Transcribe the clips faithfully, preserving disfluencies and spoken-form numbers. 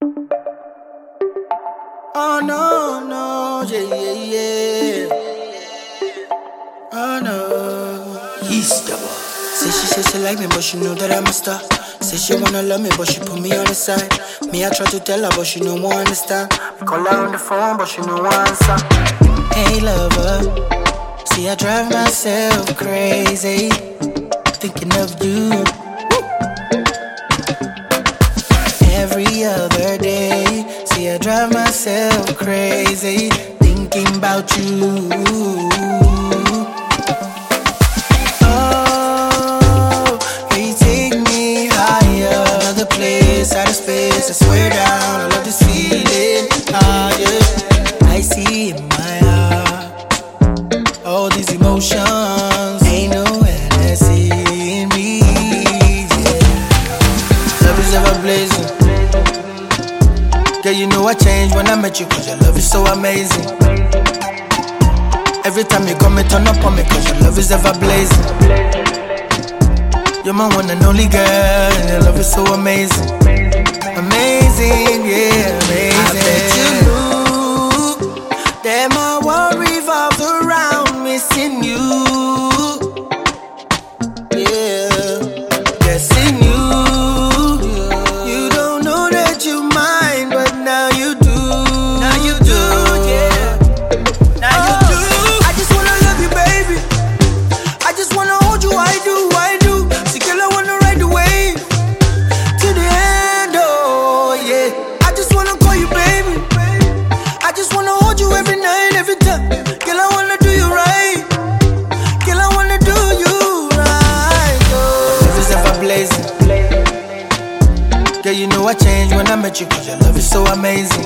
Oh no, no, yeah, yeah, yeah. Oh no, he's the boy. Say she say she like me, but she know that I'm a star. Say she wanna love me, but she put me on the side. Me, I try to tell her, but she no more understand. Call her on the phone, but she no answer. Hey lover, see I drive myself crazy, thinking of you. Every other day, see I drive myself crazy, thinking about you. Oh, can you take me higher? Another place, outer space, I swear down, I love this feeling. Ah, yeah. I see in my heart all these emotions, ain't nowhere to see in me. Yeah. Love is ever blazing. Girl, you know I changed when I met you, cause your love is so amazing. Every time you come and turn up on me, cause your love is ever blazing. You're my one and only girl, and your love is so amazing. Amazing, yeah, amazing. I bet you knew that my world revolves around missing you. Yeah, guessing you. Girl, you know I changed when I met you, cause your love is so amazing.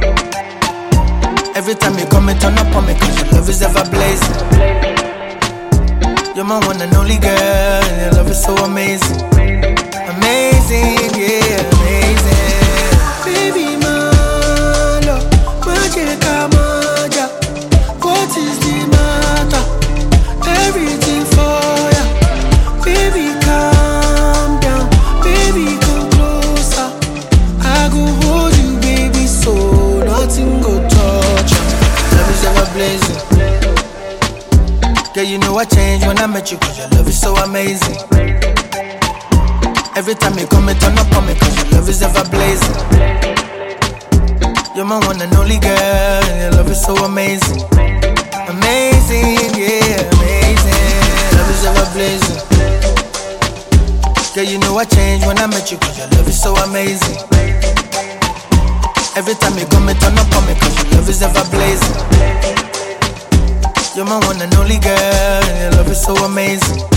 Every time you come and turn up on me, cause your love is ever blazing. You're my one and only girl, and your love is so amazing. Amazing, yeah, amazing. Baby, my love, magic, maja. What is the matter? Everything for ya. Baby, calm down. Baby, come closer. I go hold you, baby, so nothing go touch ya. Love is ever blazing. Girl, you know I changed when I met you, cause your love is so amazing. Every time you come and turn up on me, cause your love is ever blazing. You're my one and only girl, and your love is so amazing. Amazing, yeah, amazing. Love is ever blazing. Girl, you know I changed when I met you, cause your love is so amazing. Every time you come and turn up on me, cause your love is ever blazing. You're my one and only girl, and your love is so amazing.